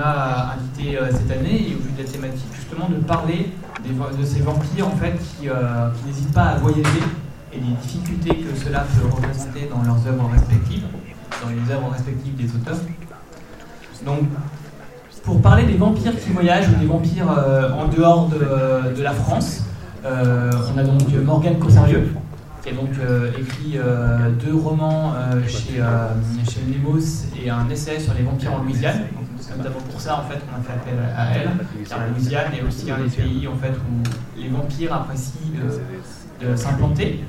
a invité cette année, et au vu de la thématique, justement, de parler de ces vampires en fait, qui n'hésitent pas à voyager et des difficultés que cela peut représenter dans leurs œuvres respectives, dans les œuvres respectives des auteurs. Donc, pour parler des vampires qui voyagent ou des vampires en dehors de la France, on a donc Morgane Cossarieux, qui a donc écrit 2 romans chez Nemos et un essai sur les vampires en Louisiane. Donc, c'est notamment pour ça en fait qu'on a fait appel à elle, car la Louisiane est aussi un des pays en fait où les vampires apprécient de s'implanter.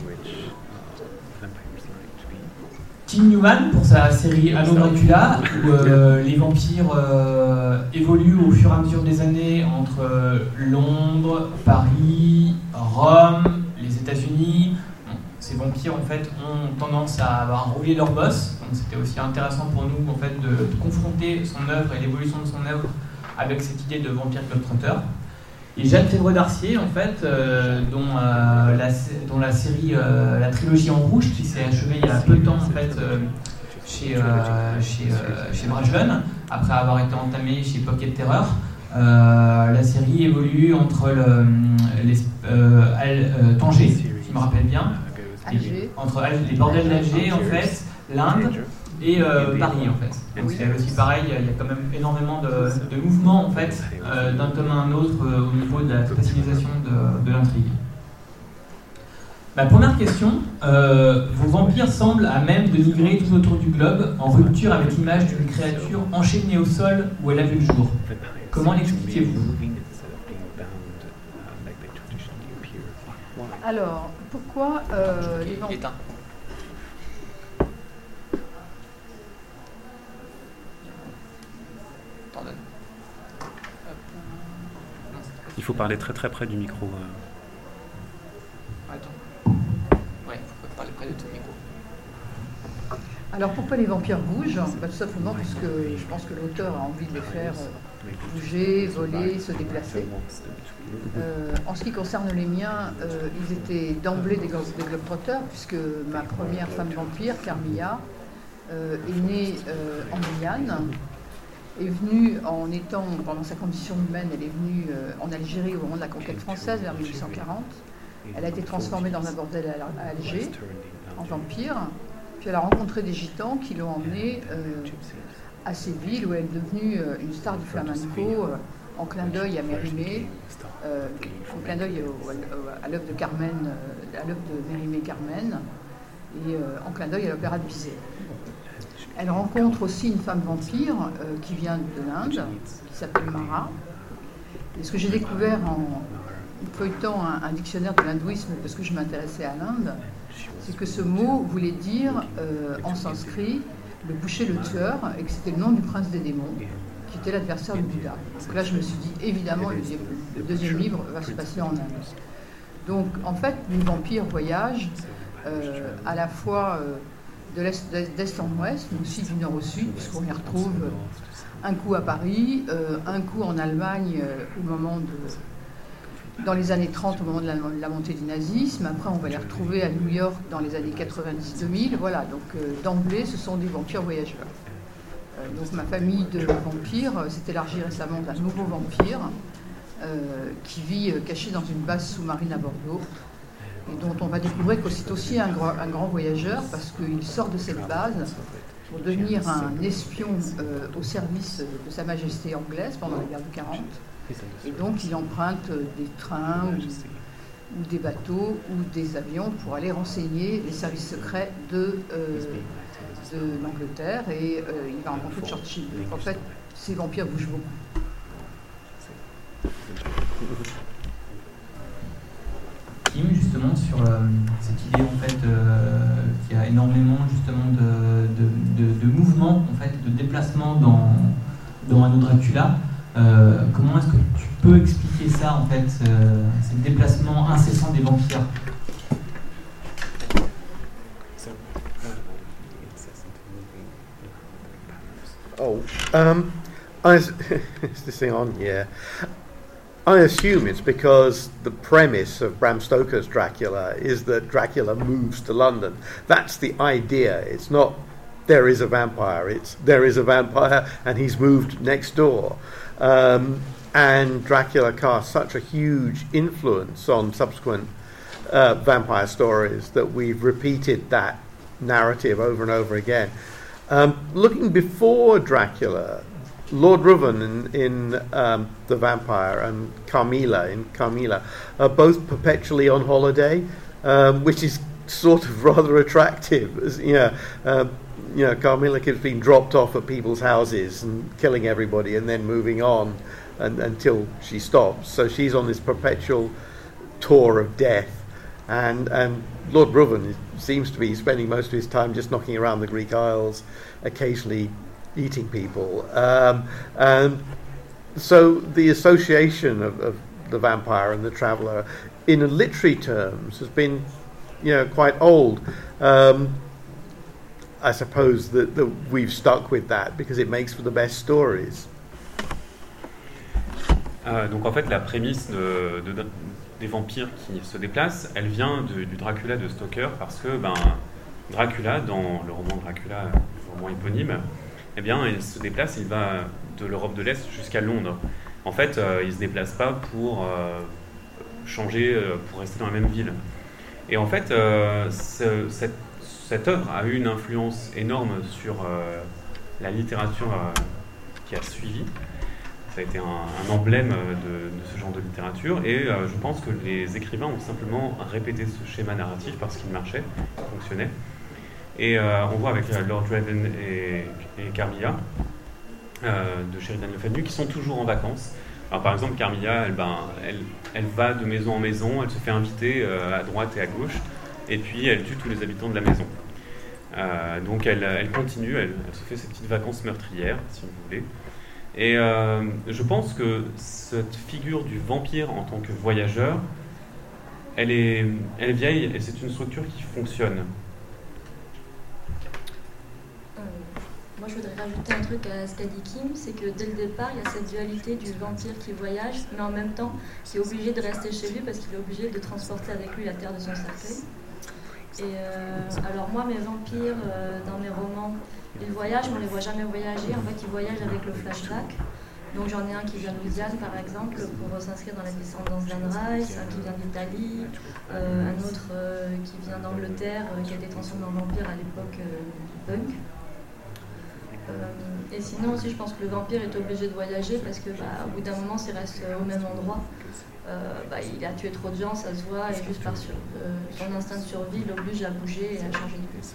Tim Newman pour sa série Anno Dracula, où les vampires évoluent au fur et à mesure des années entre Londres, Paris, Rome, les États-Unis. Ces vampires en fait ont tendance à rouler leur bosse, donc c'était aussi intéressant pour nous en fait de confronter son œuvre et l'évolution de son œuvre avec cette idée de vampire globe-trotter. Et Jeanne Févreux d'Arcier en fait, dont la série, la trilogie en rouge qui s'est achevée il y a peu de temps en fait chez Bragelonne, après avoir été entamée chez Pocket Terror. La série évolue entre Tanger, si je me rappelle bien, entre les bordels d'Alger en fait, l'Inde et Paris en fait. Donc c'est aussi pareil, il y a quand même énormément de mouvements en fait, d'un tome à un autre au niveau de la spatialisation de l'intrigue. Ma première question, vos vampires semblent à même de migrer tout autour du globe, en rupture avec l'image d'une créature enchaînée au sol où elle a vu le jour. Comment l'expliquez-vous ? Alors, pourquoi les vampires... Il faut parler très très près du micro. Attends. Ouais, il faut parler près de ton micro. Alors pourquoi les vampires bougent ? Tout simplement parce que je pense que l'auteur a envie de les faire bouger, voler, se déplacer. En ce qui concerne les miens, ils étaient d'emblée des globetrotters, puisque ma première femme vampire, Carmilla, est née en Guyane, est venue pendant sa condition humaine, elle est venue en Algérie au moment de la conquête française, vers 1840. Elle a été transformée dans un bordel à Alger, en vampire. Puis elle a rencontré des gitans qui l'ont emmenée à Séville, où elle est devenue une star du flamenco, en clin d'œil à Mérimée, en clin d'œil à l'œuvre de Carmen, à l'œuvre de Mérimée Carmen, et en clin d'œil à l'opéra de Bizet. Elle rencontre aussi une femme vampire qui vient de l'Inde, qui s'appelle Mara. Et ce que j'ai découvert en feuilletant un dictionnaire de l'hindouisme, parce que je m'intéressais à l'Inde, c'est que ce mot voulait dire en sanskrit le boucher, le tueur, et que c'était le nom du prince des démons, qui était l'adversaire du Bouddha. Donc là, je me suis dit, évidemment, le deuxième livre va se passer en Inde. Donc, en fait, les vampires voyagent à la fois d'est en ouest, mais aussi du nord au sud, puisqu'on les retrouve un coup à Paris, un coup en Allemagne dans les années 30, au moment de la montée du nazisme. Après, on va les retrouver à New York dans les années 90-2000. Voilà, donc d'emblée, ce sont des vampires voyageurs. Donc ma famille de vampires s'est élargie récemment d'un nouveau vampire qui vit caché dans une base sous-marine à Bordeaux, et dont on va découvrir que c'est aussi un grand voyageur, parce qu'il sort de cette base pour devenir un espion au service de Sa Majesté anglaise pendant la guerre de 40. Et donc il emprunte des trains ou des bateaux ou des avions pour aller renseigner les services secrets de l'Angleterre, et il va rencontrer Churchill. Donc en fait, ces vampires bougent beaucoup. Kim, justement, sur cette idée en fait qu'il y a énormément justement de mouvements, en fait, de déplacements dans Anno Dracula. Comment est-ce que tu peux expliquer ça, en fait, ces déplacements incessants des vampires? Is this thing on? Yeah. I assume it's because the premise of Bram Stoker's Dracula is that Dracula moves to London. That's the idea. It's not there is a vampire. There is a vampire, and he's moved next door. And Dracula cast such a huge influence on subsequent vampire stories that we've repeated that narrative over and over again. Looking before Dracula, Lord Ruthven in The Vampire and Carmilla in Carmilla are both perpetually on holiday, which is sort of rather attractive. Carmilla keeps being dropped off at people's houses and killing everybody and then moving on until she stops. So she's on this perpetual tour of death. And Lord Ruthven seems to be spending most of his time just knocking around the Greek Isles, occasionally eating people. And so the association of the vampire and the traveller in literary terms has been quite old. I suppose that we've stuck with that because it makes for the best stories. Donc en fait la prémisse des vampires qui se déplacent, elle vient du Dracula de Stoker, parce que Dracula, dans le roman Dracula, le roman éponyme, eh bien il se déplace, il va de l'Europe de l'Est jusqu'à Londres. En fait, il ne se déplace pas pour changer, pour rester dans la même ville. Et en fait, cette œuvre a eu une influence énorme sur la littérature qui a suivi. Ça a été un emblème de ce genre de littérature, et je pense que les écrivains ont simplement répété ce schéma narratif parce qu'il marchait, il fonctionnait. Et on voit avec Lord Ruthven et Carmilla de Sheridan Le Fanu qui sont toujours en vacances. Alors, par exemple, Carmilla, elle va de maison en maison, elle se fait inviter à droite et à gauche, et puis elle tue tous les habitants de la maison. Donc elle continue, elle se fait ses petites vacances meurtrières, si vous voulez. Et je pense que cette figure du vampire en tant que voyageur, elle est vieille, et c'est une structure qui fonctionne. Moi, je voudrais rajouter un truc à ce qu'a dit Kim, c'est que dès le départ, il y a cette dualité du vampire qui voyage, mais en même temps, qui est obligé de rester chez lui parce qu'il est obligé de transporter avec lui la terre de son cercueil. Et alors moi, mes vampires, dans mes romans, ils voyagent, mais on ne les voit jamais voyager. En fait, ils voyagent avec le flashback. Donc j'en ai un qui vient de Louisiane, par exemple, pour s'inscrire dans la descendance d'Anne Rice, un qui vient d'Italie, un autre qui vient d'Angleterre, qui a été transformé en vampire à l'époque du punk. Et sinon aussi, je pense que le vampire est obligé de voyager parce que au bout d'un moment, s'il reste au même endroit, il a tué trop de gens, ça se voit, et juste par son instinct de survie l'oblige à bouger et à changer de place.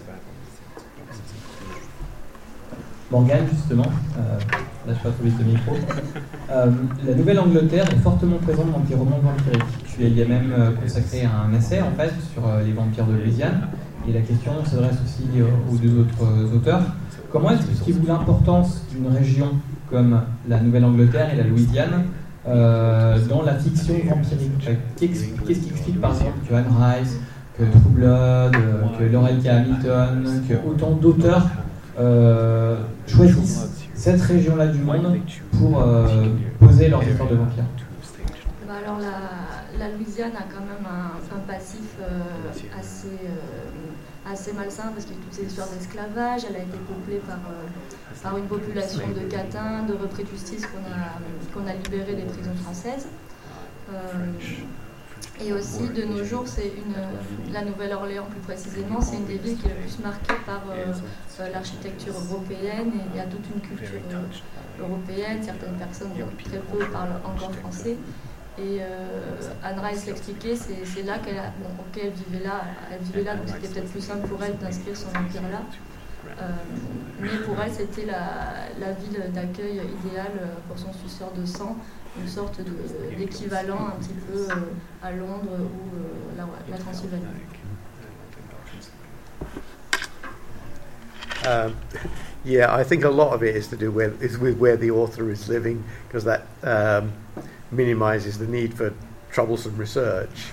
Morgane, justement, là je passe trop vite le micro. La Nouvelle-Angleterre est fortement présente dans tes romans vampiriques. Tu y as même consacré un essai en fait sur les vampires de Louisiane, et la question s'adresse aussi aux deux autres auteurs. Comment expliquez-vous l'importance d'une région comme la Nouvelle-Angleterre et la Louisiane dans la fiction vampirique? Qu'est-ce qui explique par exemple que Anne Rice, que True Blood, que Laurel K. Hamilton, que autant d'auteurs choisissent cette région-là du monde pour poser leur histoire de vampire? Alors la Louisiane a quand même un passif assez malsain parce qu'il y a toutes ces histoires d'esclavage. Elle a été peuplée par une population de catins, de repris de justice qu'on a libérés des prisons françaises. Et aussi, de nos jours, la Nouvelle-Orléans plus précisément, c'est une des villes qui est le plus marquée par l'architecture européenne, et il y a toute une culture européenne. Certaines personnes, très peu, parlent encore français. Et Anne Rice l'expliquait, c'est là qu'elle vivait là. Elle vivait là, donc c'était peut-être plus simple pour elle d'inscrire son empire là. Mais pour elle, c'était la ville d'accueil idéale pour son suceur de sang, une sorte d'équivalent un petit peu à Londres ou la Transylvanie. Yeah, I think a lot of it is to do with where the author is living, because that minimises the need for troublesome research.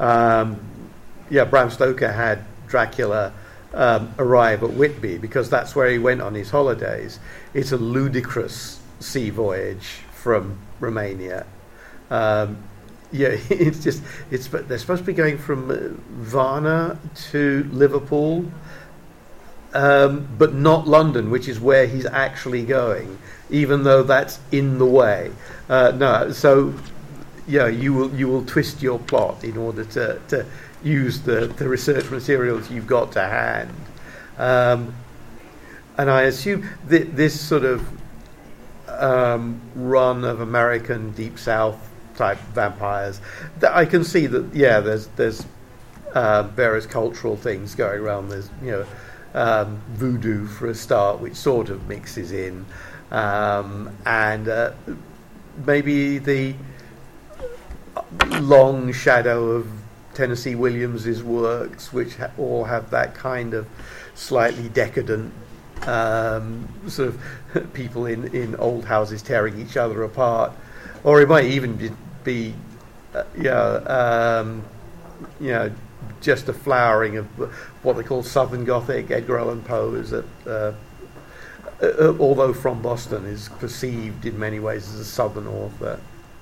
Bram Stoker had Dracula arrive at Whitby because that's where he went on his holidays. It's a ludicrous sea voyage from Romania. They're supposed to be going from Varna to Liverpool. but not London, which is where he's actually going, even though that's in the way. No, so yeah, you will twist your plot in order to use the research materials you've got to hand. And I assume this sort of run of American Deep South type vampires, that I can see that, yeah, there's various cultural things going around. There's, voodoo for a start, which sort of mixes in, and maybe the long shadow of Tennessee Williams's works, which all have that kind of slightly decadent sort of people in old houses tearing each other apart, or it might even be just a flowering of what they call Southern Gothic. Edgar Allan Poe is although from Boston, is perceived in many ways as a Southern author.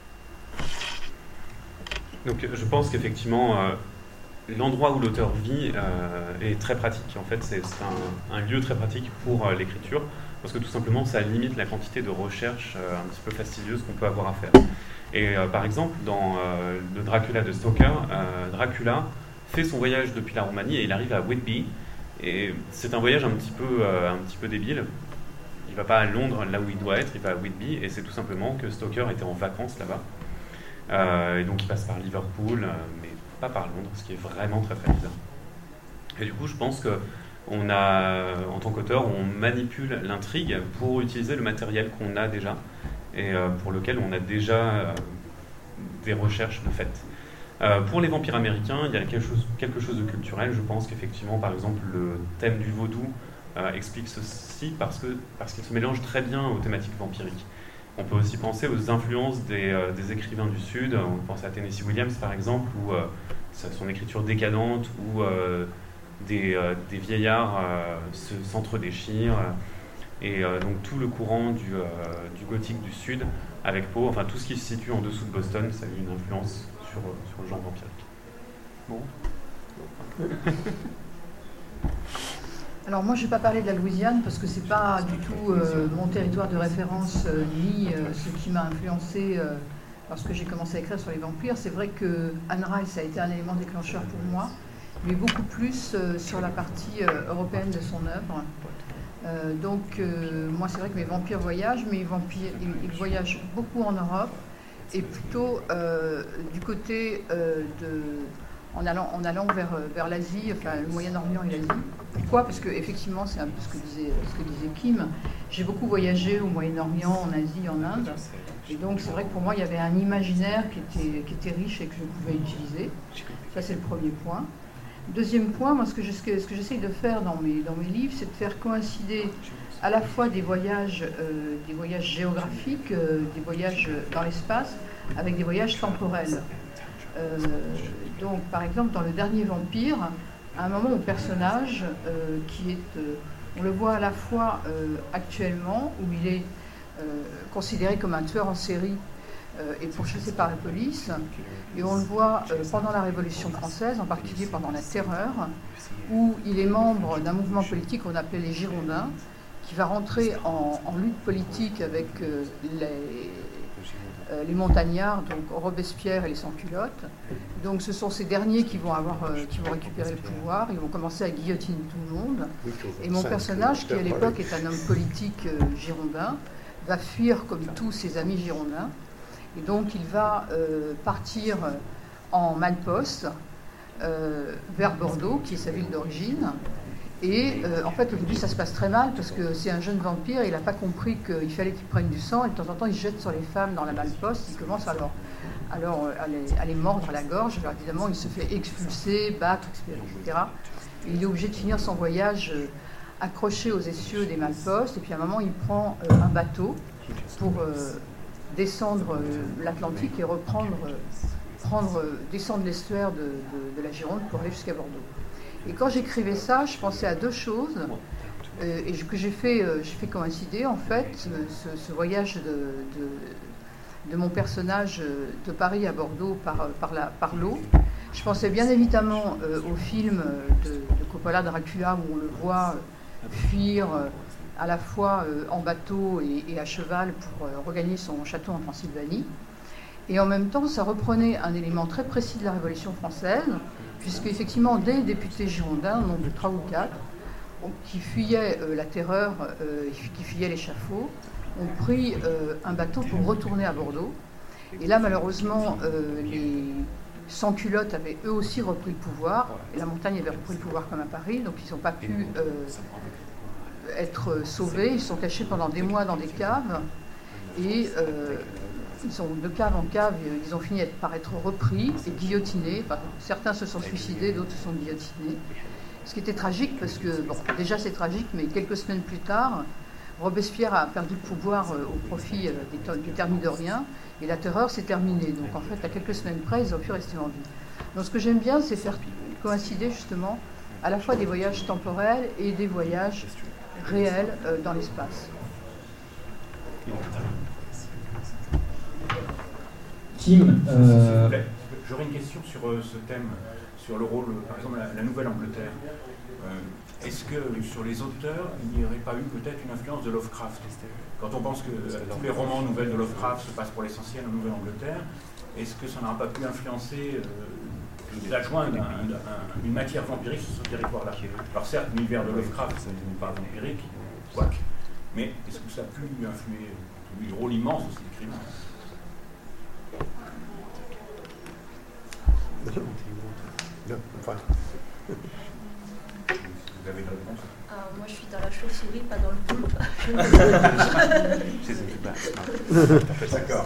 Donc je pense qu'effectivement l'endroit où l'auteur vit est très pratique. En fait, c'est un lieu très pratique pour l'écriture, parce que tout simplement ça limite la quantité de recherche un petit peu fastidieuse qu'on peut avoir à faire. Et par exemple dans le Dracula de Stoker, Dracula fait son voyage depuis la Roumanie et il arrive à Whitby, et c'est un voyage un petit peu débile. Il va pas à Londres là où il doit être, il va à Whitby, et c'est tout simplement que Stoker était en vacances là-bas, et donc il passe par Liverpool, mais pas par Londres, ce qui est vraiment très très bizarre. Et du coup je pense que on a, en tant qu'auteur, on manipule l'intrigue pour utiliser le matériel qu'on a déjà et pour lequel on a déjà des recherches de fait. Pour les vampires américains, il y a quelque chose de culturel. Je pense qu'effectivement, par exemple, le thème du vaudou explique ceci parce qu'il se mélange très bien aux thématiques vampiriques. On peut aussi penser aux influences des écrivains du Sud. On pense à Tennessee Williams, par exemple, où son écriture décadente, où des vieillards s'entre-déchirent. Et donc tout le courant du gothique du Sud, avec Poe, enfin tout ce qui se situe en dessous de Boston, ça a eu une influence sur le genre vampirique. Bon. Alors moi je ne vais pas parler de la Louisiane parce que c'est pas du tout mon territoire de référence ni ce qui m'a influencé lorsque j'ai commencé à écrire sur les vampires. C'est vrai que Anne Rice a été un élément déclencheur pour moi, mais beaucoup plus sur la partie européenne de son œuvre. Donc moi c'est vrai que mes vampires voyagent, mais ils voyagent beaucoup en Europe et plutôt du côté en allant vers l'Asie, enfin le Moyen-Orient et l'Asie. Pourquoi ? Parce que effectivement c'est un peu ce que disait Kim. J'ai beaucoup voyagé au Moyen-Orient, en Asie, en Inde, et donc c'est vrai que pour moi il y avait un imaginaire qui était riche et que je pouvais utiliser. Ça c'est le premier point. Deuxième point, moi ce que j'essaye de faire dans mes livres, c'est de faire coïncider à la fois des voyages géographiques, des voyages dans l'espace, avec des voyages temporels. Donc par exemple dans le dernier Vampire, à un moment mon personnage, on le voit à la fois actuellement, où il est considéré comme un tueur en série et pourchassé par la police, et on le voit pendant la Révolution française, en particulier pendant la Terreur, où il est membre d'un mouvement politique qu'on appelait les Girondins, qui va rentrer en lutte politique avec les montagnards, donc Robespierre et les sans-culottes. Donc ce sont ces derniers qui vont récupérer le pouvoir, ils vont commencer à guillotiner tout le monde. Et mon personnage, qui à l'époque est un homme politique girondin, va fuir comme tous ses amis girondins. Et donc il va partir en malposte vers Bordeaux, qui est sa ville d'origine. Et en fait, au début, ça se passe très mal parce que c'est un jeune vampire, il n'a pas compris qu'il fallait qu'il prenne du sang, et de temps en temps, il se jette sur les femmes dans la malposte, il commence à les mordre à la gorge. Alors évidemment, il se fait expulser, battre, etc. Et il est obligé de finir son voyage accroché aux essieux des malpostes, et puis à un moment, il prend un bateau pour descendre l'Atlantique et descendre l'estuaire de la Gironde pour aller jusqu'à Bordeaux. Et quand j'écrivais ça, je pensais à deux choses et que j'ai fait coïncider en fait ce voyage de mon personnage de Paris à Bordeaux par l'eau. Je pensais bien évidemment au film de Coppola, Dracula, où on le voit fuir à la fois en bateau et à cheval pour regagner son château en Transylvanie. Et en même temps, ça reprenait un élément très précis de la Révolution française, puisque effectivement, des députés girondins, au nombre de 3 ou 4, qui fuyaient la terreur, qui fuyaient l'échafaud, ont pris un bateau pour retourner à Bordeaux. Et là, malheureusement, les sans-culottes avaient eux aussi repris le pouvoir, et la montagne avait repris le pouvoir comme à Paris, donc ils n'ont pas pu être sauvés. Ils sont cachés pendant des mois dans des caves, et ils sont de cave en cave, ils ont fini par être repris et guillotinés. Enfin, certains se sont suicidés, d'autres se sont guillotinés. Ce qui était tragique, parce que, bon, déjà c'est tragique, mais quelques semaines plus tard, Robespierre a perdu le pouvoir au profit des Thermidoriens, et la terreur s'est terminée. Donc en fait, à quelques semaines près, ils ont pu rester en vie. Donc ce que j'aime bien, c'est faire coïncider justement à la fois des voyages temporels et des voyages réels dans l'espace. Tim, j'aurais une question sur ce thème, sur le rôle, par exemple, la Nouvelle-Angleterre. Est-ce que sur les auteurs, il n'y aurait pas eu peut-être une influence de Lovecraft? Quand on pense que tous les romans nouvelles de Lovecraft se passent pour l'essentiel en Nouvelle-Angleterre, est-ce que ça n'aura pas pu influencer l'adjoint d'une matière vampirique sur ce territoire-là? Alors certes, l'univers de Lovecraft n'est pas vampirique, quoique, mais est-ce que ça a pu influer le rôle immense de cet écrivain? Vous avez une réponse? Moi, je suis dans la chauve-souris, pas dans le poulpe. D'accord.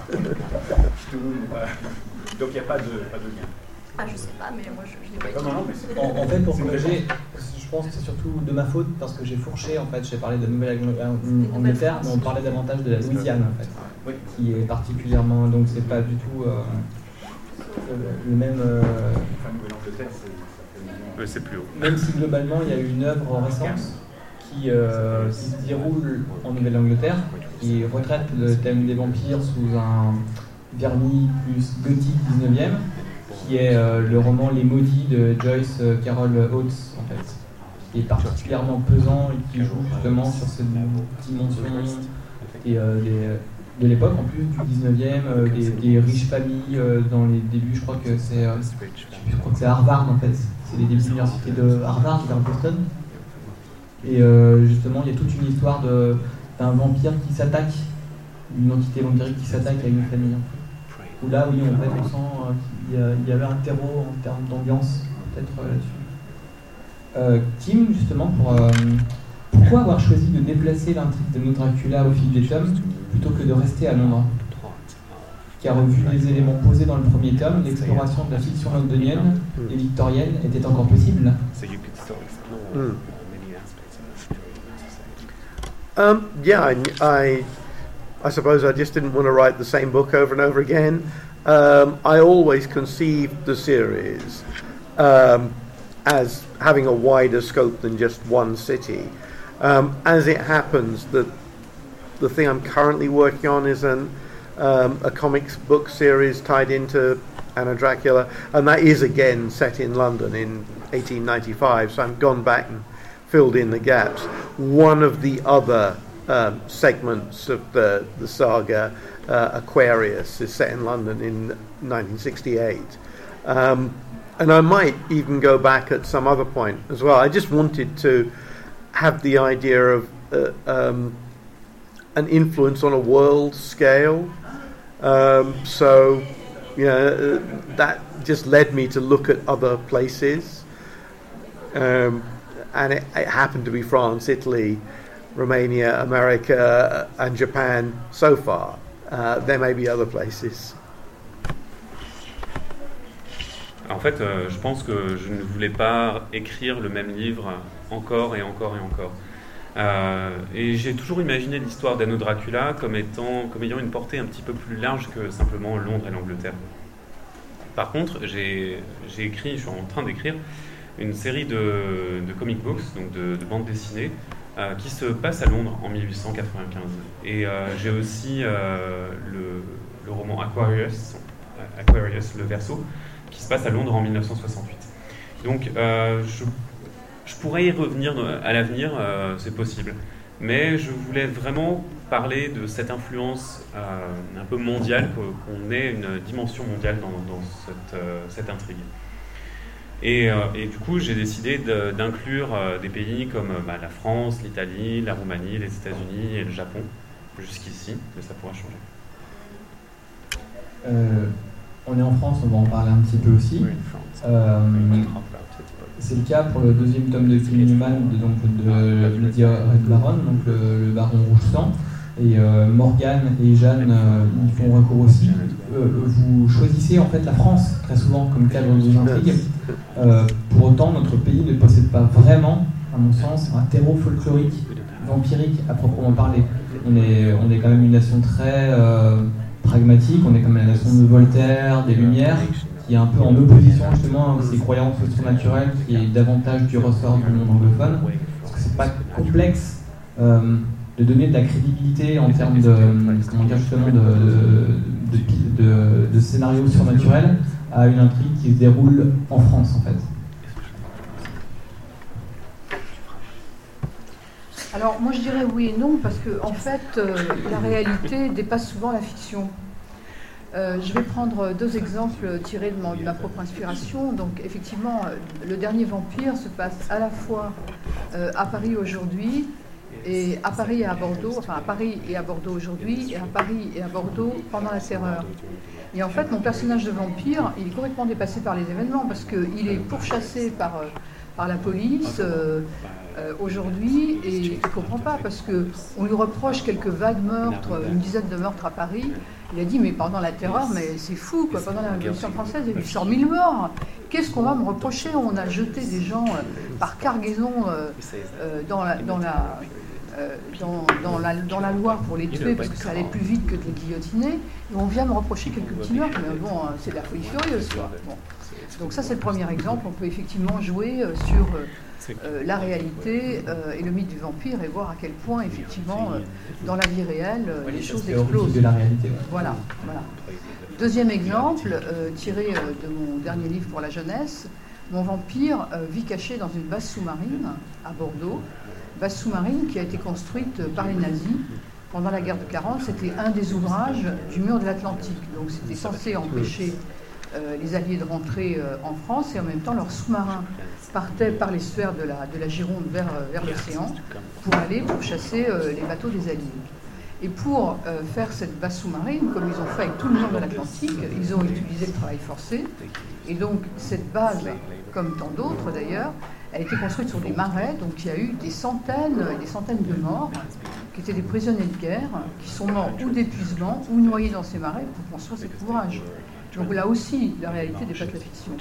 Donc il n'y a pas de lien. Ah, je sais pas, mais moi, je l'ai pas étudié. En fait, pour corriger, je pense que c'est surtout de ma faute, parce que j'ai fourché, en fait, j'ai parlé de la Nouvelle-Angleterre, mais on parlait davantage de la Louisiane, en fait, oui. Qui est particulièrement, donc c'est pas du tout le même... Nouvelle-Angleterre, c'est plus haut. Même si globalement, il y a eu une œuvre récente qui se déroule en Nouvelle-Angleterre, qui retraite le thème des vampires sous un vernis plus gothique 19e, qui est le roman Les Maudits de Joyce Carol Oates, en fait, qui est particulièrement pesant et qui joue justement sur cette dimension de l'époque, en plus du 19e, des riches familles dans les débuts, je crois que c'est Harvard, en fait, c'est les débuts de l'université de Harvard vers Boston. Et justement, il y a toute une histoire d'un vampire qui s'attaque, une entité vampirique qui s'attaque à une famille. Où là, oui, en fait, on sent qu'il y avait un terreau en termes d'ambiance, peut-être là-dessus. Tim, justement, pourquoi avoir choisi de déplacer l'intrigue de nos Dracula au fil des tomes plutôt que de rester à Londres? Car vu les éléments posés dans le premier tome, l'exploration de la fiction londonienne et victorienne était encore possible. Yeah, I suppose I just didn't want to write the same book over and over again. I always conceived the series as having a wider scope than just one city. As it happens, the thing I'm currently working on is a comics book series tied into Anna Dracula, and that is again set in London in 1895, so I've gone back and filled in the gaps. One of the other segments of the saga, Aquarius, is set in London in 1968. And I might even go back at some other point as well. I just wanted to have the idea of an influence on a world scale. So, you know, that just led me to look at other places. And it happened to be France, Italy, Romania, America, and Japan so far. There may be other places. En fait, je pense que je ne voulais pas écrire le même livre encore et encore et encore. Et j'ai toujours imaginé l'histoire d'Anno Dracula comme ayant une portée un petit peu plus large que simplement Londres et l'Angleterre. Par contre, je suis en train d'écrire une série de comic books, donc de bandes dessinées, qui se passe à Londres en 1895. Et j'ai aussi le roman Aquarius, le Verseau, qui se passe à Londres en 1968. Donc Je pourrais y revenir à l'avenir, c'est possible. Mais je voulais vraiment parler de cette influence un peu mondiale, qu'on ait une dimension mondiale dans cette intrigue. Et du coup, j'ai décidé d'inclure des pays comme la France, l'Italie, la Roumanie, les États-Unis et le Japon, jusqu'ici, mais ça pourra changer. On est en France, on va en parler un petit peu aussi. C'est le cas pour le deuxième tome de Kim Newman, de Lydia Red Baron, donc le baron rouge sang. Et Morgane et Jeanne y font recours aussi. Vous choisissez en fait la France très souvent comme cadre de vos intrigues. Pour autant, notre pays ne possède pas vraiment, à mon sens, un terreau folklorique, vampirique à proprement parler. On est quand même une nation très pragmatique, on est quand même la nation de Voltaire, des Lumières, qui est un peu en opposition justement à ces croyances surnaturelles, qui est davantage du ressort du monde anglophone. Parce que c'est pas complexe de donner de la crédibilité en termes de scénarios surnaturels à une intrigue qui se déroule en France en fait. Alors moi je dirais oui et non parce que en fait la réalité dépasse souvent la fiction. Je vais prendre deux exemples tirés de ma propre inspiration. Donc effectivement, le dernier Vampire se passe à la fois à Paris aujourd'hui, et à Paris et à Bordeaux, enfin à Paris et à Bordeaux aujourd'hui, et à Paris et à Bordeaux pendant la Terreur. Et en fait, mon personnage de vampire, il est complètement dépassé par les événements, parce qu'il est pourchassé par la police aujourd'hui, et il ne comprend pas, parce qu'on lui reproche quelques vagues meurtres, une dizaine de meurtres à Paris. Il a dit, mais pendant la Terreur, mais c'est fou, quoi. Pendant la Révolution française, il y a eu 100 000 morts. Qu'est-ce qu'on va me reprocher? On a jeté des gens par cargaison dans la Loire pour les tuer, parce que ça allait plus vite que de les guillotiner. Et on vient me reprocher quelques petits meurtres, mais bon, c'est de la folie furieuse, quoi. Bon. Donc ça, c'est le premier exemple. On peut effectivement jouer sur la réalité et le mythe du vampire et voir à quel point, effectivement, dans la vie réelle, les choses explosent. De la réalité. Voilà. Deuxième exemple, tiré de mon dernier livre pour la jeunesse, mon vampire vit caché dans une base sous-marine à Bordeaux, base sous-marine qui a été construite par les nazis pendant la guerre de 40. C'était un des ouvrages du mur de l'Atlantique, donc c'était censé empêcher les Alliés de rentrer en France, et en même temps leurs sous-marins partaient par les sphères de la Gironde vers l'océan pour aller pourchasser les bateaux des Alliés. Et pour faire cette base sous-marine, comme ils ont fait avec tout le mur de l'Atlantique, ils ont utilisé le travail forcé. Et donc cette base, comme tant d'autres d'ailleurs, a été construite sur des marais, donc il y a eu des centaines et des centaines de morts qui étaient des prisonniers de guerre, qui sont morts ou d'épuisement ou noyés dans ces marais pour construire cet ouvrage. Donc là aussi, la réalité dépasse la fiction.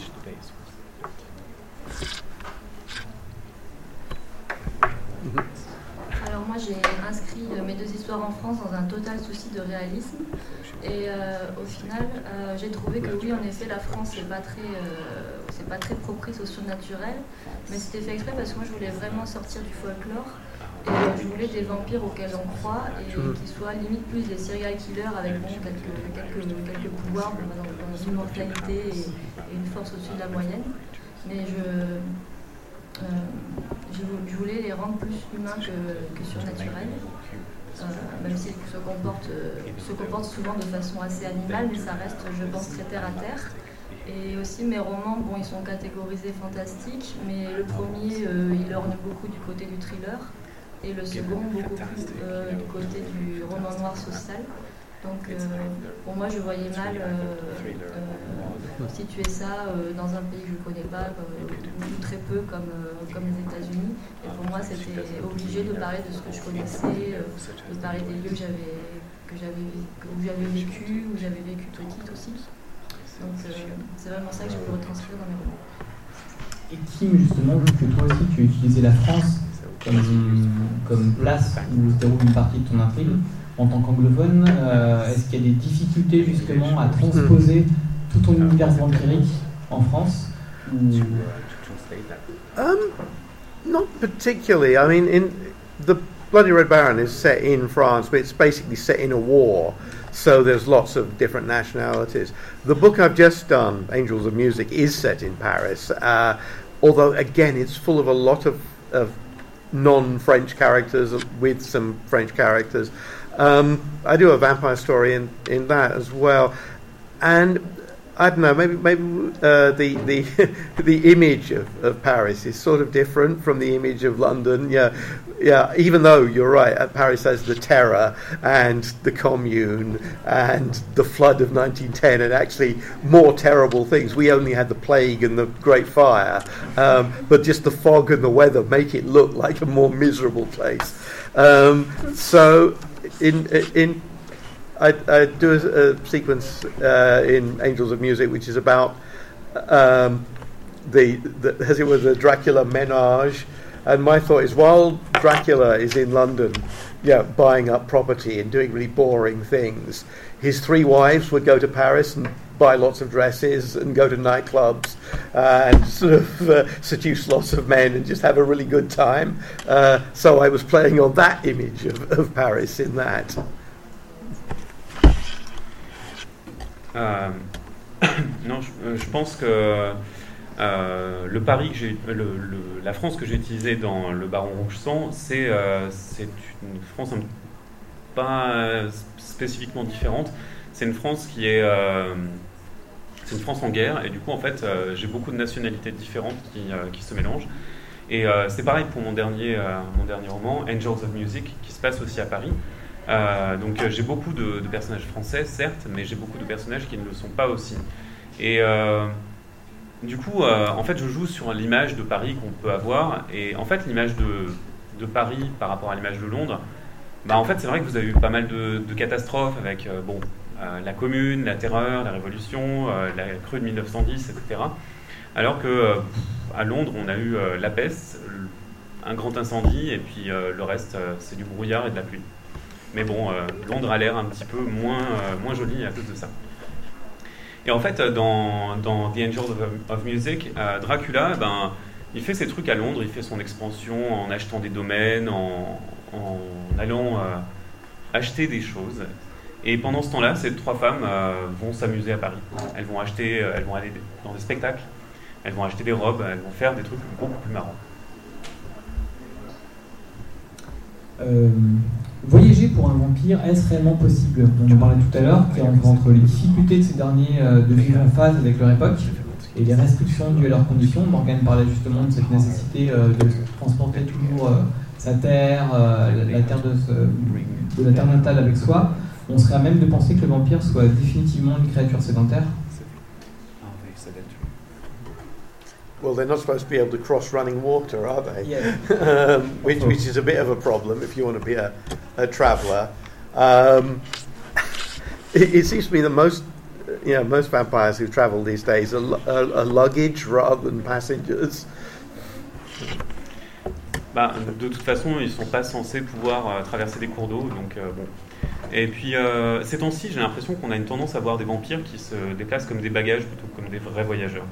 Alors moi j'ai inscrit mes deux histoires en France dans un total souci de réalisme, et au final j'ai trouvé que oui, en effet, la France c'est pas très propice au surnaturel, mais c'était fait exprès parce que moi je voulais vraiment sortir du folklore. Et je voulais des vampires auxquels on croit et qui soient limite plus des serial killers avec quelques pouvoirs dans une mortalité et une force au-dessus de la moyenne. Mais je voulais les rendre plus humains que surnaturels, même s'ils se comportent souvent de façon assez animale, mais ça reste, je pense, très terre à terre. Et aussi mes romans, bon, ils sont catégorisés fantastiques, mais le premier, il orne beaucoup du côté du thriller, et le second beaucoup plus du côté du roman noir social. Donc pour moi je voyais mal situer ça dans un pays que je ne connais pas, ou très peu comme les États-Unis. Et pour moi c'était obligé de parler de ce que je connaissais, de parler des lieux où j'avais vécu, où j'avais vécu petite aussi. Donc c'est vraiment ça que je peux retranscrire dans mes romans. Et Kim, justement, vu que toi aussi tu utilisais la France comme place où se déroule une partie de ton intrigue, en tant qu'anglophone, est-ce qu'il y a des difficultés justement à transposer tout ton univers vampirique en France Not particularly. I mean, the Bloody Red Baron is set in France, but it's basically set in a war. So there's lots of different nationalities. The book I've just done, Angels of Music, is set in Paris. although again it's full of a lot of non-French characters with some French characters. I do a vampire story in that as well, and I don't know, maybe the image of Paris is sort of different from the image of London. Yeah. Even though you're right, Paris has the terror and the Commune and the flood of 1910, and actually more terrible things. We only had the plague and the Great Fire, but just the fog and the weather make it look like a more miserable place. So I do a sequence in Angels of Music, which is about the as it were the Dracula menage, and my thought is, while Dracula is in London, buying up property and doing really boring things, his 3 wives would go to Paris and buy lots of dresses and go to nightclubs and sort of seduce lots of men and just have a really good time. So I was playing on that image of Paris in that. Non, je pense que le Paris la France que j'ai utilisée dans Le Baron Rouge Sang, c'est une France pas spécifiquement différente. C'est une France qui est c'est une France en guerre, et du coup en fait j'ai beaucoup de nationalités différentes qui se mélangent. Et c'est pareil pour mon dernier roman, Angels of Music, qui se passe aussi à Paris. Donc j'ai beaucoup de personnages français, certes, mais j'ai beaucoup de personnages qui ne le sont pas aussi. Et du coup, en fait, je joue sur l'image de Paris qu'on peut avoir. Et en fait, l'image de Paris par rapport à l'image de Londres, en fait, c'est vrai que vous avez eu pas mal de catastrophes avec la Commune, la Terreur, la Révolution, la crue de 1910, etc. Alors que à Londres, on a eu la peste, un grand incendie, et puis le reste, c'est du brouillard et de la pluie. Mais bon, Londres a l'air un petit peu moins joli à cause de ça. Et en fait, dans The Angels of Music, Dracula, il fait ses trucs à Londres, il fait son expansion en achetant des domaines, en allant acheter des choses. Et pendant ce temps-là, ces 3 femmes vont s'amuser à Paris. Elles vont aller dans des spectacles, elles vont acheter des robes, elles vont faire des trucs beaucoup plus marrants. Voyager pour un vampire, est-ce réellement possible? On en parlait tout à l'heure, entre les difficultés de ces derniers de vivre en phase avec leur époque et les restrictions dues à leurs conditions. Morgane parlait justement de cette nécessité de transporter toujours sa terre, la terre de la terre natale avec soi. On serait à même de penser que le vampire soit définitivement une créature sédentaire. Well, they're not supposed to be able to cross running water, are they? Yeah. Which is a bit of a problem if you want to be a traveller. It seems to me that most vampires who travel these days are luggage rather than passengers. De toute façon, ils ne sont pas censés pouvoir traverser des cours d'eau, donc bon. Et puis, ces temps-ci, j'ai l'impression qu'on a une tendance à voir des vampires qui se déplacent comme des bagages plutôt que comme des vrais voyageurs.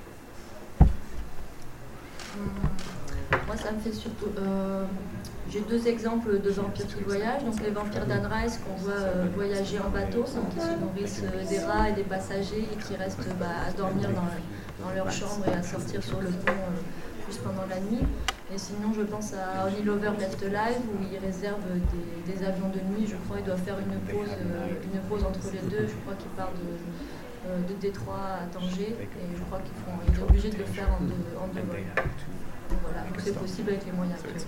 Moi, ça me fait surtout... j'ai 2 exemples de vampires qui voyagent. Donc les vampires d'Anne Rice qu'on voit voyager en bateau, donc qui se nourrissent des rats et des passagers et qui restent à dormir dans leur chambre et à sortir sur le pont juste pendant la nuit. Et sinon, je pense à Only Lover Left Alive, où ils réservent des avions de nuit. Je crois qu'ils doivent faire une pause entre les deux. Je crois qu'ils partent de Détroit à Tanger, et je crois qu'ils sont obligés de le faire en deux vols. Donc voilà, donc c'est possible avec les moyens actuels.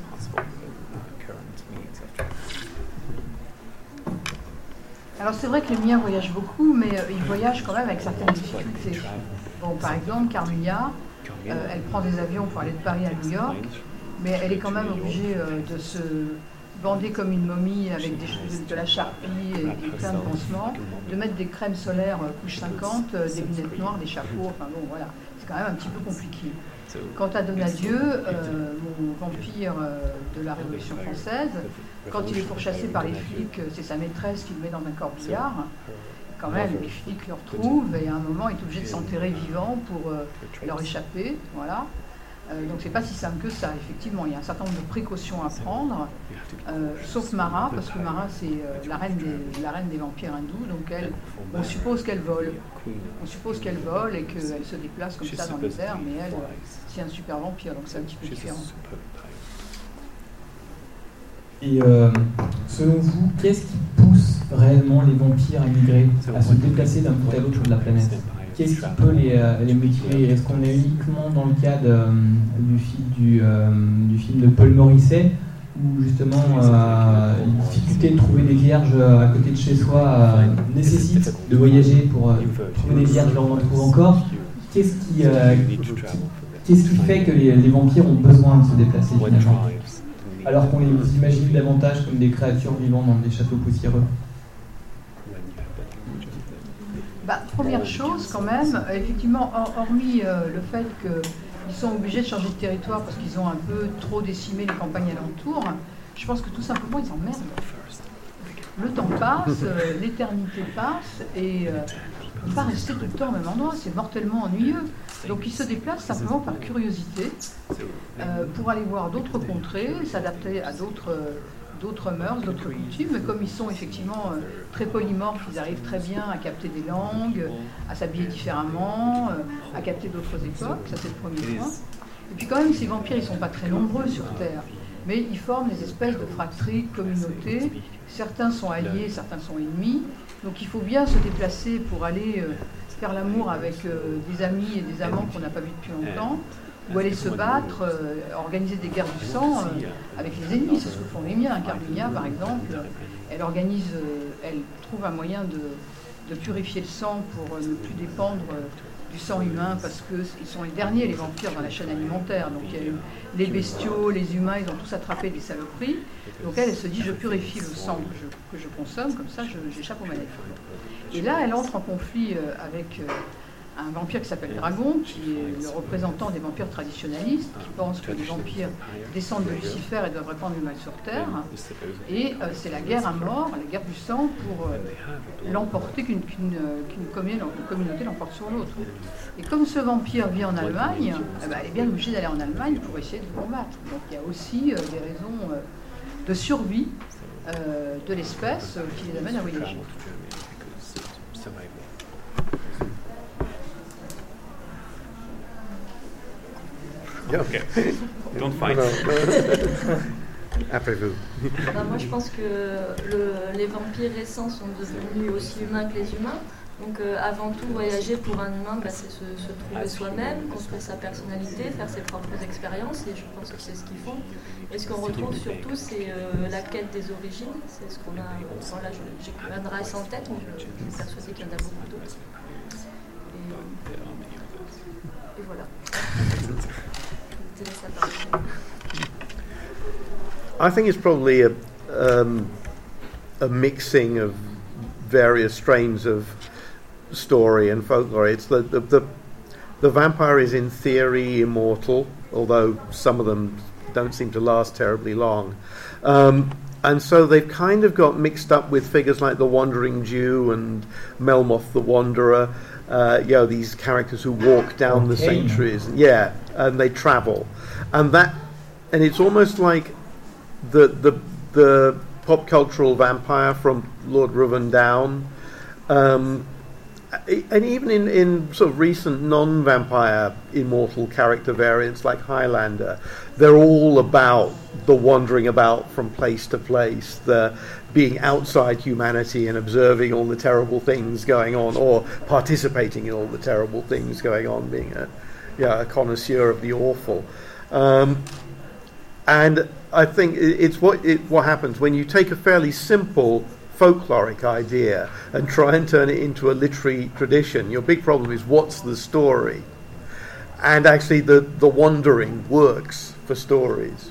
Alors c'est vrai que les miens voyagent beaucoup, mais ils voyagent quand même avec certaines difficultés. Bon, par exemple, Carmilla, elle prend des avions pour aller de Paris à New York, mais elle est quand même obligée de se bander comme une momie avec de la charpie et plein de pansements, de mettre des crèmes solaires couche 50, des lunettes noires, des chapeaux, enfin bon voilà, c'est quand même un petit peu compliqué. Quant à Donadieu, mon vampire de la Révolution française, quand il est pourchassé par les flics, c'est sa maîtresse qui le met dans un corbillard. Quand même, les flics le retrouvent et à un moment, il est obligé de s'enterrer vivant pour leur échapper. Voilà. Donc c'est pas si simple que ça, effectivement. Il y a un certain nombre de précautions à prendre, sauf Mara, parce que Mara c'est la reine des vampires hindous, donc on suppose qu'elle vole. On suppose qu'elle vole et qu'elle se déplace comme ça dans les airs, mais elle, c'est un super vampire, donc c'est un petit peu différent. Et selon vous, qu'est-ce qui pousse réellement les vampires à migrer, à se déplacer d'un bout à l'autre de la planète? Qu'est-ce qui peut les motiver? Est-ce qu'on est uniquement dans le cas du film de Paul Morisset, où justement la difficulté de trouver des vierges à côté de chez soi nécessite de voyager pour trouver des vierges, on en trouve encore? Qu'est-ce qui fait que les vampires ont besoin de se déplacer finalement, alors qu'on les imagine davantage comme des créatures vivant dans des châteaux poussiéreux? Première chose, quand même, effectivement, hormis le fait qu'ils sont obligés de changer de territoire parce qu'ils ont un peu trop décimé les campagnes alentours, je pense que tout simplement, ils emmerdent. Le temps passe, l'éternité passe, et ils ne peuvent pas rester tout le temps au même endroit, c'est mortellement ennuyeux. Donc ils se déplacent simplement par curiosité, pour aller voir d'autres contrées, s'adapter à d'autres mœurs, d'autres coutumes, mais comme ils sont effectivement très polymorphes, ils arrivent très bien à capter des langues, à s'habiller différemment, à capter d'autres époques, ça c'est le premier point. Et puis quand même, ces vampires, ils ne sont pas très nombreux sur Terre, mais ils forment des espèces de fratries, communautés, certains sont alliés, certains sont ennemis, donc il faut bien se déplacer pour aller faire l'amour avec des amis et des amants qu'on n'a pas vus depuis longtemps, ou aller se battre, organiser des guerres du sang avec les ennemis. C'est ce que font les miens. Carminia, par exemple, elle trouve un moyen de purifier le sang pour ne plus dépendre du sang humain, parce qu'ils sont les derniers, les vampires, dans la chaîne alimentaire. Donc il y a les bestiaux, les humains, ils ont tous attrapé des saloperies. Donc elle se dit, je purifie le sang que je consomme, comme ça j'échappe aux maladies. Et là, elle entre en conflit avec un vampire qui s'appelle Dragon, qui est le représentant des vampires traditionnalistes, qui pense que les vampires descendent de Lucifer et devraient prendre le mal sur Terre. Et c'est la guerre à mort, la guerre du sang, pour l'emporter, qu'une communauté l'emporte sur l'autre. Et comme ce vampire vit en Allemagne, elle est bien obligée d'aller en Allemagne pour essayer de le combattre. Donc il y a aussi des raisons de survie de l'espèce qui les amènent à voyager. Ok. Don't fight. Après vous. Moi, je pense que les vampires récents sont devenus aussi humains que les humains. Donc, avant tout, voyager pour un humain, c'est se trouver soi-même, construire sa personnalité, faire ses propres expériences, et je pense que c'est ce qu'ils font. Et ce qu'on retrouve surtout, c'est la quête des origines. C'est ce qu'on a. Bon, là, j'ai qu'une adresse en tête, mais je suis persuadée qu'il y en a beaucoup d'autres. Et voilà. I think it's probably a mixing of various strains of story and folklore. It's the vampire is in theory immortal, although some of them don't seem to last terribly long. And so they've kind of got mixed up with figures like the Wandering Jew and Melmoth the Wanderer, these characters who walk down the centuries. Yeah, and they travel. And it's almost like the pop cultural vampire from Lord Ruven Down. And even in sort of recent non-vampire immortal character variants like Highlander, they're all about the wandering about from place to place, the being outside humanity and observing all the terrible things going on, or participating in all the terrible things going on, being a connoisseur of the awful. And I think it's what happens when you take a fairly simple folkloric idea and try and turn it into a literary tradition. Your big problem is what's the story? And actually the wandering works for stories.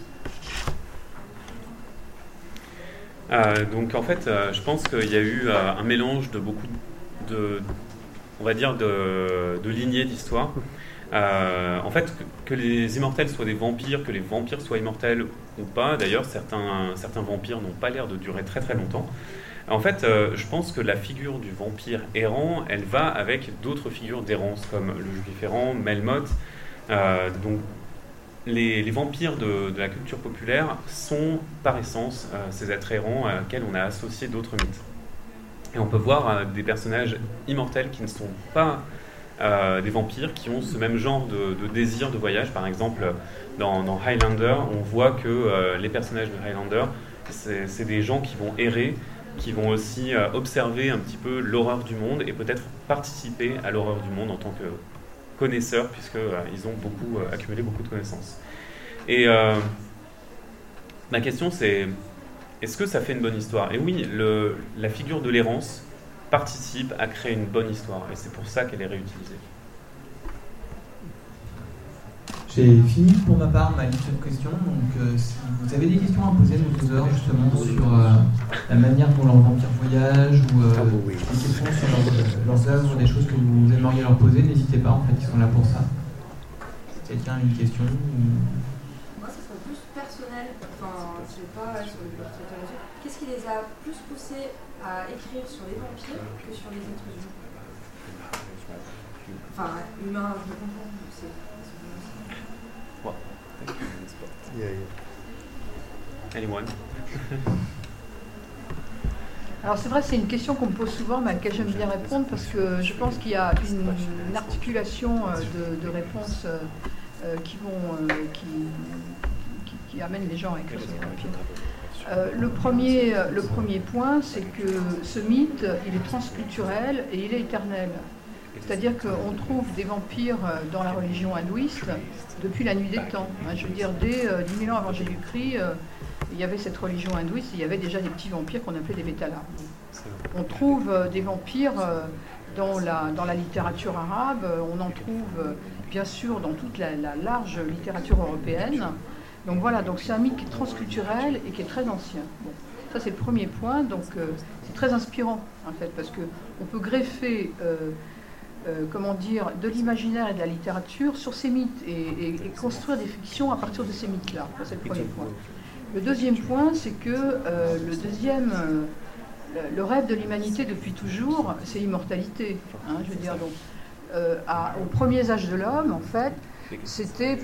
Donc en fait, je pense qu'il y a eu un mélange de beaucoup on va dire de lignées d'histoire. En fait, que les immortels soient des vampires, que les vampires soient immortels ou pas, d'ailleurs certains vampires n'ont pas l'air de durer très très longtemps. En fait, je pense que la figure du vampire errant, elle va avec d'autres figures d'errance, comme le juif errant, Melmoth. Donc, les vampires de la culture populaire sont par essence ces êtres errants auxquels on a associé d'autres mythes. Et on peut voir des personnages immortels qui ne sont pas des vampires, qui ont ce même genre de désir de voyage. Par exemple, dans Highlander, on voit que les personnages de Highlander, c'est des gens qui vont errer, qui vont aussi observer un petit peu l'horreur du monde et peut-être participer à l'horreur du monde en tant que connaisseurs, puisqu'ils ont accumulé beaucoup de connaissances. Et ma question, c'est, est-ce que ça fait une bonne histoire? Et oui, la figure de l'errance participe à créer une bonne histoire, et c'est pour ça qu'elle est réutilisée. J'ai fini pour ma part ma liste de questions, donc si vous avez des questions à poser à nos causeurs justement sur la manière dont leurs vampires voyagent ou des questions sur leurs œuvres, des choses que vous aimeriez leur poser, n'hésitez pas, en fait, ils sont là pour ça. Quelqu'un a une question Moi, ce serait plus personnel, enfin, je sais pas, sur le qu'est-ce qui les a plus poussés à écrire sur les vampires que sur les êtres humains? Enfin, humains, je me comprends, c'est... Anyone? Alors c'est vrai, c'est une question qu'on me pose souvent, mais à laquelle j'aime bien répondre, parce que je pense qu'il y a une articulation de réponses qui amènent les gens à écrire sur les vampires. Le premier point, c'est que ce mythe, il est transculturel et il est éternel. C'est-à-dire qu'on trouve des vampires dans la religion hindouiste depuis la nuit des temps. Je veux dire, dès 10 000 ans avant Jésus-Christ, il y avait cette religion hindouiste, et il y avait déjà des petits vampires qu'on appelait des Vétalas. On trouve des vampires dans la littérature arabe, on en trouve bien sûr dans toute la large littérature européenne. Donc voilà, donc c'est un mythe qui est transculturel et qui est très ancien. Bon, ça c'est le premier point, donc c'est très inspirant en fait, parce qu'on peut greffer de l'imaginaire et de la littérature sur ces mythes et construire des fictions à partir de ces mythes-là. Ça, c'est le premier point. Le deuxième point, c'est que le rêve de l'humanité depuis toujours, c'est l'immortalité. Je veux dire, donc, aux premiers âges de l'homme, en fait, c'était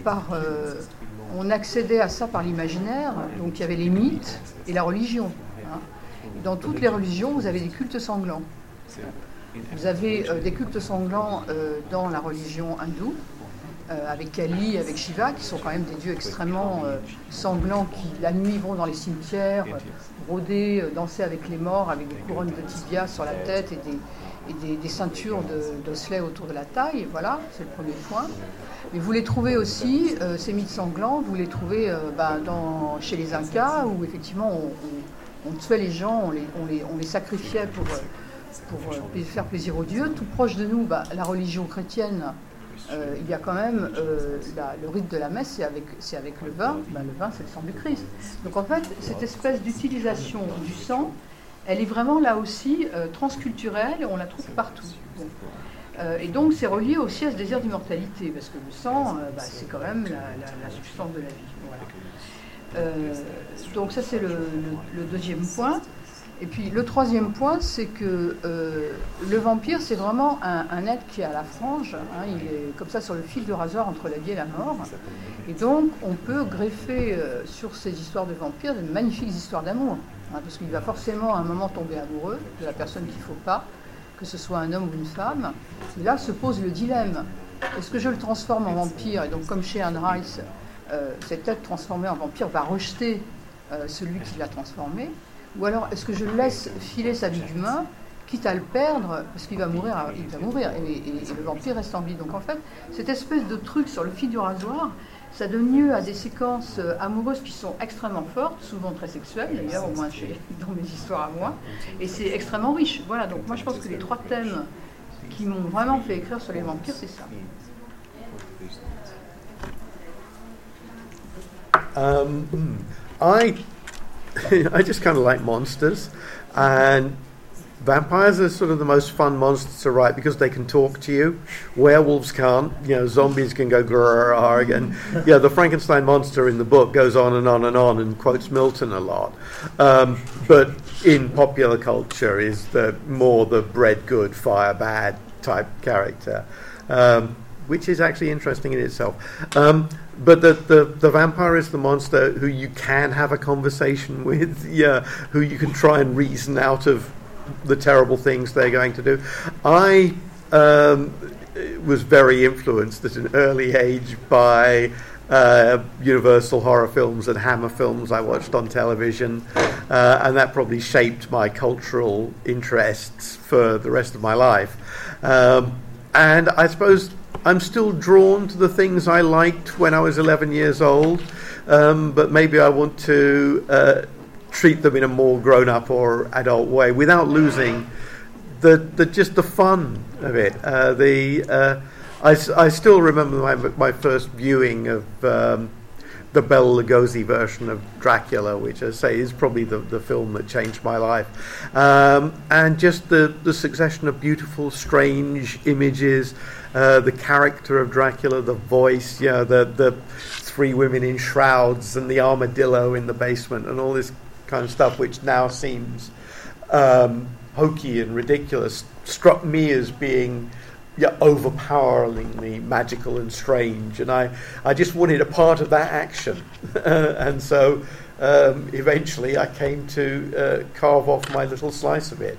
on accédait à ça par l'imaginaire. Donc, il y avait les mythes et la religion. Dans toutes les religions, vous avez des cultes sanglants. Vous avez des cultes sanglants dans la religion hindoue, avec Kali, avec Shiva, qui sont quand même des dieux extrêmement sanglants, qui la nuit vont dans les cimetières, rôder, danser avec les morts, avec des couronnes de tibia sur la tête et des ceintures d'osselets autour de la taille. Voilà, c'est le premier point. Mais vous les trouvez aussi, ces mythes sanglants, vous les trouvez chez les Incas, où effectivement on tuait les gens, on les sacrifiait pour faire plaisir aux dieux. Tout proche de nous, la religion chrétienne, il y a quand même le rite de la messe, c'est avec le vin. Le vin, c'est le sang du Christ. Donc en fait, cette espèce d'utilisation du sang, elle est vraiment là aussi transculturelle, et on la trouve partout. Bon. Et donc c'est relié aussi à ce désir d'immortalité, parce que le sang, c'est quand même la substance de la vie. Voilà. Donc ça, c'est le deuxième point. Et puis le troisième point, c'est que le vampire, c'est vraiment un être qui est à la frange, il est comme ça sur le fil de rasoir entre la vie et la mort. Et donc on peut greffer sur ces histoires de vampires de magnifiques histoires d'amour, parce qu'il va forcément à un moment tomber amoureux de la personne qu'il ne faut pas, que ce soit un homme ou une femme. Et là se pose le dilemme, est-ce que je le transforme en vampire? Et donc comme chez Anne Rice, cet être transformé en vampire va rejeter celui qui l'a transformé. Ou alors, est-ce que je laisse filer sa vie d'humain, quitte à le perdre, parce qu'il va mourir, et le vampire reste en vie. Donc en fait, cette espèce de truc sur le fil du rasoir, ça donne lieu à des séquences amoureuses qui sont extrêmement fortes, souvent très sexuelles d'ailleurs, au moins dans mes histoires à moi, et c'est extrêmement riche. Voilà, donc moi je pense que les trois thèmes qui m'ont vraiment fait écrire sur les vampires, c'est ça. I just kind of like monsters, and vampires are sort of the most fun monsters to write because they can talk to you. Werewolves can't. Zombies can go grrr, and the Frankenstein monster in the book goes on and on and on and quotes Milton a lot. But in popular culture is more the bread good, fire bad type character. which is actually interesting in itself. But the vampire is the monster who you can have a conversation with, who you can try and reason out of the terrible things they're going to do. I was very influenced at an early age by Universal horror films and Hammer films I watched on television, and that probably shaped my cultural interests for the rest of my life. And I suppose I'm still drawn to the things I liked when I was 11 years old, but maybe I want to treat them in a more grown-up or adult way without losing just the fun of it. I still remember my first viewing of the Bela Lugosi version of Dracula, which I say is probably the film that changed my life. And just the succession of beautiful, strange images, the character of Dracula, the voice, the three women in shrouds and the armadillo in the basement and all this kind of stuff, which now seems hokey and ridiculous, struck me as being overpoweringly magical and strange, and I just wanted a part of that action. And so eventually I came to carve off my little slice of it.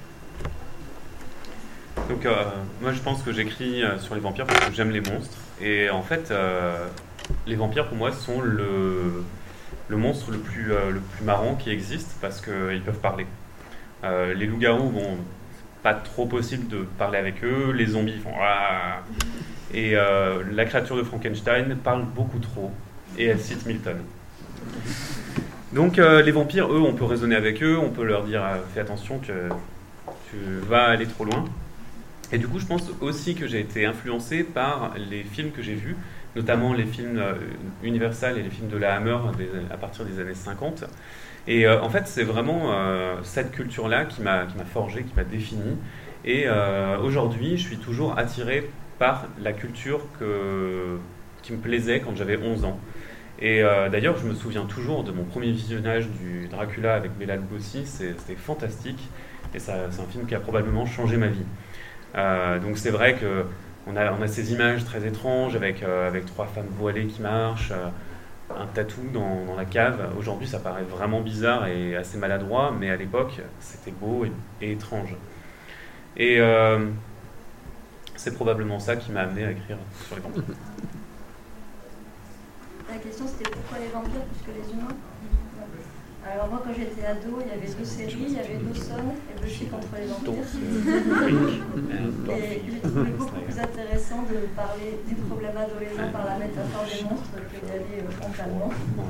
Donc moi je pense que j'écris sur les vampires parce que j'aime les monstres, et en fait les vampires pour moi sont le monstre le plus marrant qui existe parce qu'ils peuvent parler. Les loups-garous, bon, pas trop possible de parler avec eux, les zombies font ah, et la créature de Frankenstein parle beaucoup trop et elle cite Milton. Donc les vampires, eux, on peut raisonner avec eux, on peut leur dire fais attention que tu vas aller trop loin. Et du coup je pense aussi que j'ai été influencé par les films que j'ai vus, notamment les films Universal et les films de la Hammer à partir des années 50. Et en fait, c'est vraiment cette culture-là qui m'a forgé, qui m'a défini. Et aujourd'hui, je suis toujours attiré par la culture qui me plaisait quand j'avais 11 ans. Et d'ailleurs, je me souviens toujours de mon premier visionnage du Dracula avec Bela Lugosi. C'était fantastique. Et c'est un film qui a probablement changé ma vie. Donc c'est vrai qu'on a ces images très étranges avec 3 femmes voilées qui marchent, un tatou dans la cave. Aujourd'hui, ça paraît vraiment bizarre et assez maladroit, mais à l'époque, c'était beau et étrange. Et c'est probablement ça qui m'a amené à écrire sur les vampires. La question, c'était pourquoi les vampires plus que les humains? Alors moi, quand j'étais ado, il y avait 2 séries, il y avait Dawson et Buffy contre les vampires. Et j'ai trouvé beaucoup plus intéressant de parler des problèmes adolescents par la métaphore des monstres que d'y aller frontalement.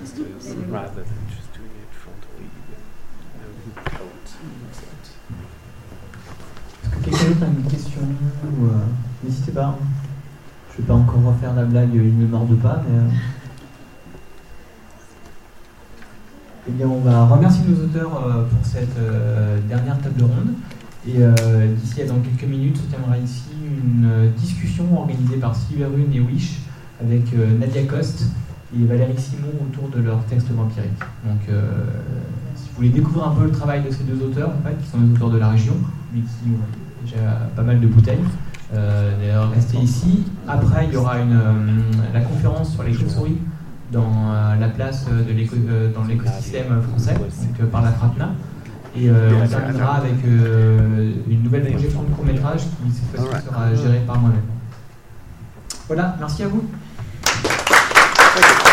Quelqu'un d'autre a une question n'hésitez pas. Je ne vais pas encore refaire la blague, il ne morde pas, mais... Eh bien, on va remercier nos auteurs pour cette dernière table ronde. Et d'ici à dans quelques minutes, se tiendra ici une discussion organisée par Sylvain et Wish avec Nadia Coste et Valérie Simon autour de leur texte vampirique. Donc, si vous voulez découvrir un peu le travail de ces 2 auteurs, en fait, qui sont les auteurs de la région, mais qui ont déjà pas mal de bouteilles, d'ailleurs, restez ici. Après, il y aura la conférence sur les chauves-souris dans la place dans l'écosystème français, donc par la FRAPNA. Et on terminera avec une nouvelle projection de court-métrage qui cette fois-ci sera gérée par moi-même. Voilà, merci à vous.